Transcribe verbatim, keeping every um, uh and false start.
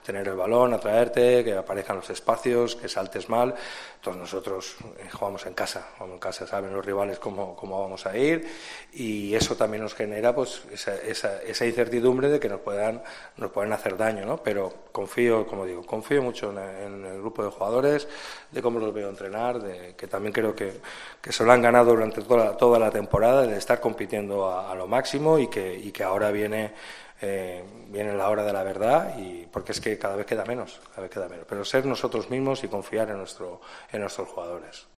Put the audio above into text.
tener el balón, atraerte, que aparezcan los espacios, que saltes mal. Entonces nosotros eh, jugamos en casa, jugamos en casa, saben los rivales cómo, cómo vamos a ir, y eso también nos genera pues esa, esa, esa incertidumbre de que nos puedan, nos pueden hacer daño, ¿no? Pero confío, como digo, confío mucho en, en el grupo de jugadores, de cómo los veo entrenar, de que también creo que, que se lo han ganado durante toda, toda la temporada, de estar compitiendo a, a lo máximo, y que, y que ahora viene Eh, viene la hora de la verdad, y porque es que cada vez queda menos, cada vez queda menos. Pero ser nosotros mismos y confiar en nuestro, en nuestros jugadores.